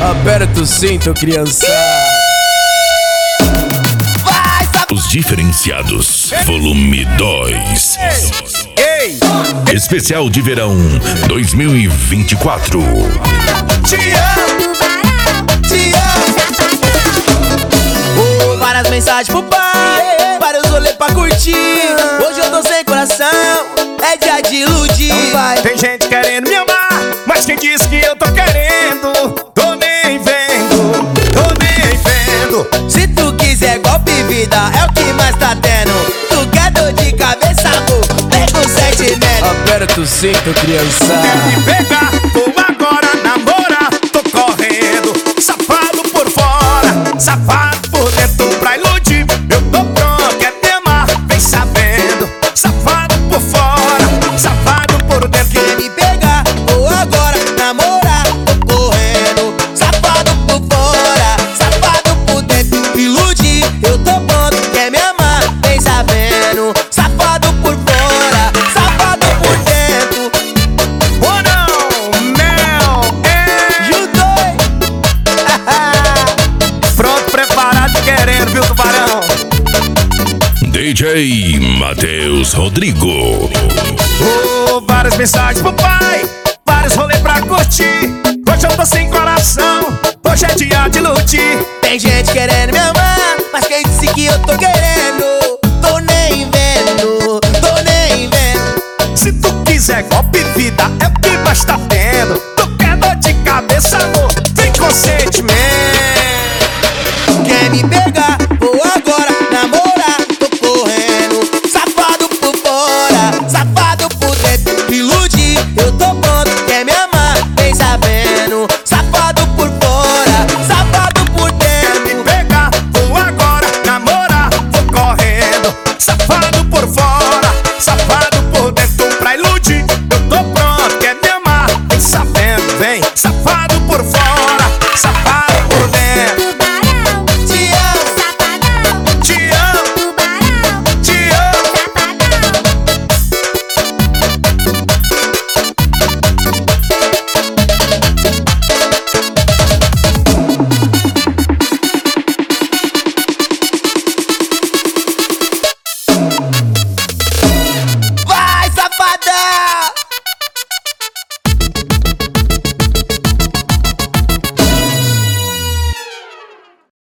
Aperta o cinto, criança. Os Diferenciados, volume 2. Ei! Especial de verão 2024. Te amo, te amo. Várias mensagens pro pai, vários rolês pra curtir. Hoje eu tô sem coração, é dia de iludir. Tem gente querendo me amar, mas quem diz que eu tô querendo? Tô nem vendo, tô nem vendo. Se tu quiser golpe vida, é o que mais tá tendo. Tu quer dor de cabeça, amor, pega o sentimento. Aperta o cinto, criança. Quer me pegar, vou agora namorar. Tô correndo, safado por fora, safado por dentro pra iludir. Eu tô pronto, quer te amar, vem sabendo. Safado por fora, safado por dentro. Quer me pegar, vou agora namorar. Tô correndo, safado por fora, safado por dentro. Iludir, eu tô pronto, quer me amar, vem sabendo. Safado por fora, safado por dentro. Oh não, não, Judoi. pronto, preparado, querendo, viu, tubarão? DJ Matheus Rodrigo. Oh, várias mensagens pro pai, vários rolês pra curtir. Hoje eu tô sem coração, hoje é dia de iludir. Tem gente querendo me amar, mas quem disse que eu tô querendo? Tô nem vendo, tô nem vendo. Se tu quiser golpe vida, é o que mais tá tendo.